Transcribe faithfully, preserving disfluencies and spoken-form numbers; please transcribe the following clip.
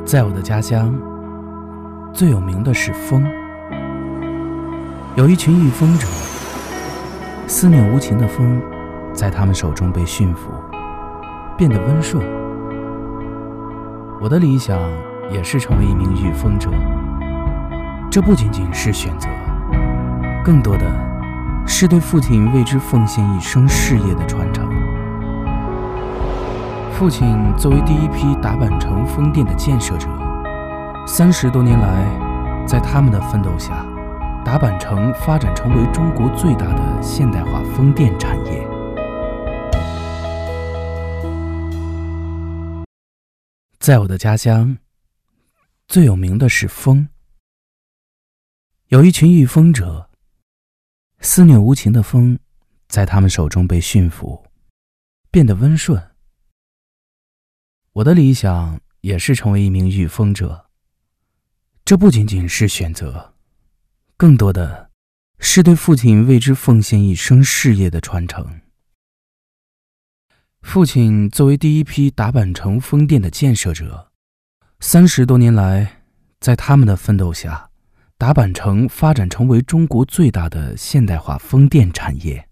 在我的家乡，最有名的是风。有一群御风者，肆虐无情的风，在他们手中被驯服，变得温顺。我的理想也是成为一名御风者，这不仅仅是选择，更多的是对父亲为之奉献一生事业的传承。父亲作为第一批打板城风电的建设者，三十多年来，在他们的奋斗下，打板城发展成为中国最大的现代化风电产业。在我的家乡，最有名的是风。有一群御风者，肆虐无情的风，在他们手中被驯服，变得温顺。我的理想也是成为一名御风者，这不仅仅是选择，更多的是对父亲为之奉献一生事业的传承。父亲作为第一批打板城风电的建设者，三十多年来，在他们的奋斗下，打板城发展成为中国最大的现代化风电产业。